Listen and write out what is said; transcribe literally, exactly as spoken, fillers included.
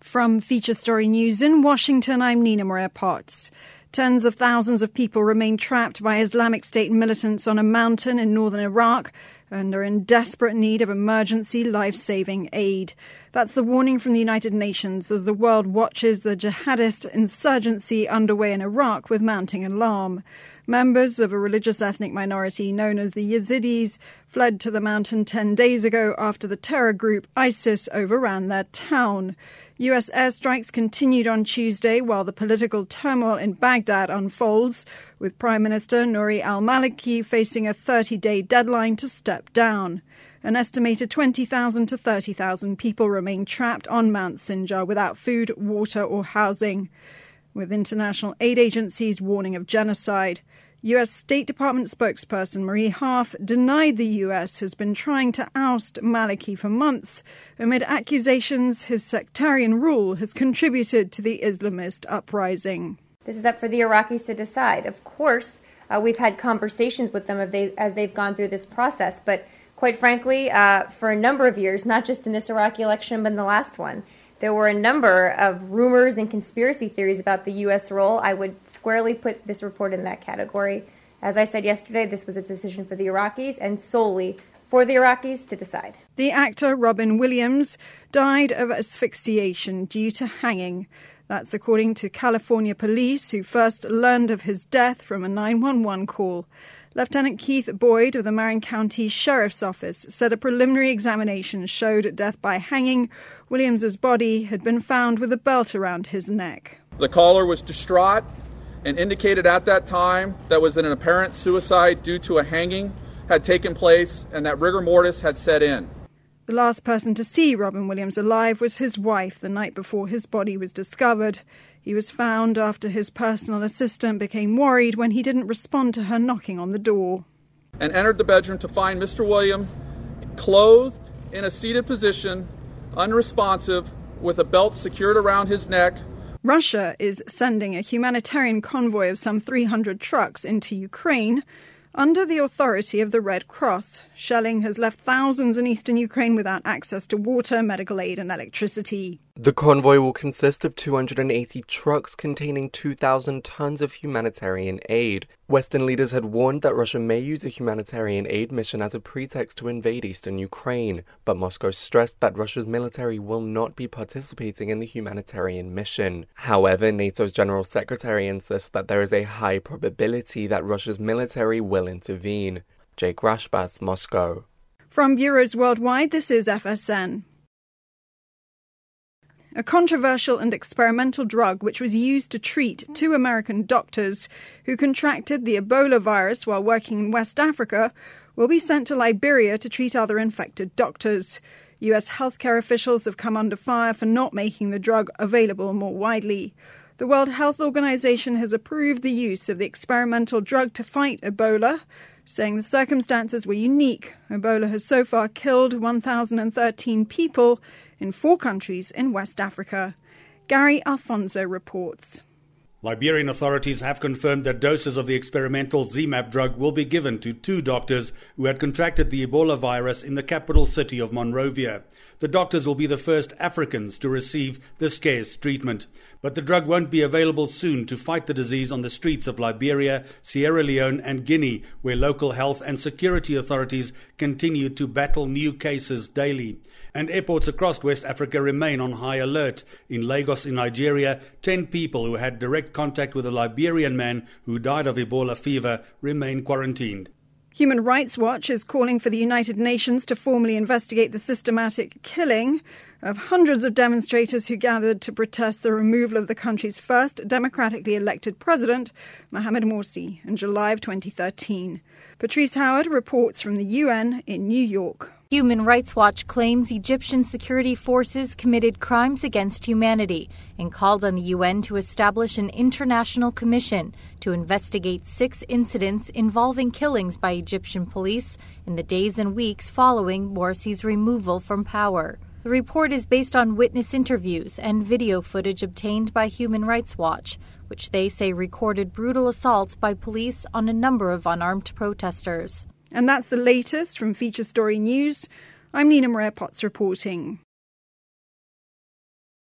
From Feature Story News in Washington, I'm Nina Maria Potts. Tens of thousands of people remain trapped by Islamic State militants on a mountain in northern Iraq and are in desperate need of emergency life-saving aid. That's the warning from the United Nations as the world watches the jihadist insurgency underway in Iraq with mounting alarm. Members of a religious ethnic minority known as the Yazidis fled to the mountain ten days ago after the terror group ISIS overran their town. U S airstrikes continued on Tuesday while the political turmoil in Baghdad unfolds, with Prime Minister Nouri al-Maliki facing a thirty-day deadline to step down. An estimated twenty thousand to thirty thousand people remain trapped on Mount Sinjar without food, water or housing, with international aid agencies warning of genocide. U S State Department spokesperson Marie Harf denied the U S has been trying to oust Maliki for months amid accusations his sectarian rule has contributed to the Islamist uprising. This is up for the Iraqis to decide. Of course, uh, we've had conversations with them as, they, as they've gone through this process, but quite frankly, uh, for a number of years, not just in this Iraqi election, but in the last one, there were a number of rumors and conspiracy theories about the U S role. I would squarely put this report in that category. As I said yesterday, this was a decision for the Iraqis and solely for the Iraqis to decide. The actor Robin Williams died of asphyxiation due to hanging. That's according to California police, who first learned of his death from a nine one one call. Lieutenant Keith Boyd of the Marin County Sheriff's Office said a preliminary examination showed death by hanging. Williams's body had been found with a belt around his neck. The caller was distraught and indicated at that time that was an apparent suicide due to a hanging had taken place and that rigor mortis had set in. The last person to see Robin Williams alive was his wife the night before his body was discovered. He was found after his personal assistant became worried when he didn't respond to her knocking on the door. And entered the bedroom to find Mister William clothed in a seated position, unresponsive, with a belt secured around his neck. Russia is sending a humanitarian convoy of some three hundred trucks into Ukraine under the authority of the Red Cross. Shelling has left thousands in eastern Ukraine without access to water, medical aid and electricity. The convoy will consist of two hundred eighty trucks containing two thousand tons of humanitarian aid. Western leaders had warned that Russia may use a humanitarian aid mission as a pretext to invade eastern Ukraine, but Moscow stressed that Russia's military will not be participating in the humanitarian mission. However, NATO's General Secretary insists that there is a high probability that Russia's military will intervene. Jake Rashbas, Moscow. From Bureaus Worldwide, this is F S N. A controversial and experimental drug which was used to treat two American doctors who contracted the Ebola virus while working in West Africa will be sent to Liberia to treat other infected doctors. U S healthcare officials have come under fire for not making the drug available more widely. The World Health Organization has approved the use of the experimental drug to fight Ebola, saying the circumstances were unique. Ebola has so far killed one thousand thirteen people in four countries in West Africa. Gary Alfonso reports. Liberian authorities have confirmed that doses of the experimental Z MAP drug will be given to two doctors who had contracted the Ebola virus in the capital city of Monrovia. The doctors will be the first Africans to receive the scarce treatment. But the drug won't be available soon to fight the disease on the streets of Liberia, Sierra Leone and Guinea, where local health and security authorities continue to battle new cases daily. And airports across West Africa remain on high alert. In Lagos in Nigeria, ten people who had direct contact with a Liberian man who died of Ebola fever remain quarantined. Human Rights Watch is calling for the United Nations to formally investigate the systematic killing of hundreds of demonstrators who gathered to protest the removal of the country's first democratically elected president, Mohamed Morsi, in July of twenty thirteen. Patrice Howard reports from the U N in New York. Human Rights Watch claims Egyptian security forces committed crimes against humanity and called on the U N to establish an international commission to investigate six incidents involving killings by Egyptian police in the days and weeks following Morsi's removal from power. The report is based on witness interviews and video footage obtained by Human Rights Watch, which they say recorded brutal assaults by police on a number of unarmed protesters. And that's the latest from Feature Story News. I'm Nina Maria Potts reporting.